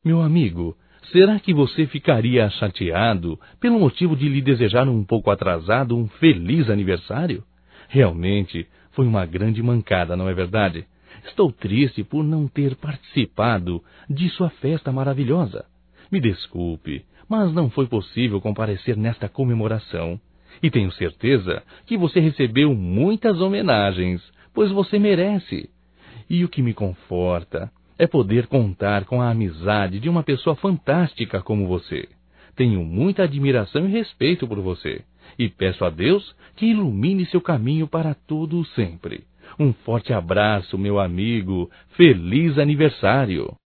Meu amigo, será que você ficaria chateado pelo motivo de lhe desejar um pouco atrasado um feliz aniversário? Realmente foi uma grande mancada, não é verdade? Estou triste por não ter participado de sua festa maravilhosa. Me desculpe, mas não foi possível comparecer nesta comemoração. E tenho certeza que você recebeu muitas homenagens, pois você merece. E o que me conforta é poder contar com a amizade de uma pessoa fantástica como você. Tenho muita admiração e respeito por você. E peço a Deus que ilumine seu caminho para todo sempre. Um forte abraço, meu amigo. Feliz aniversário!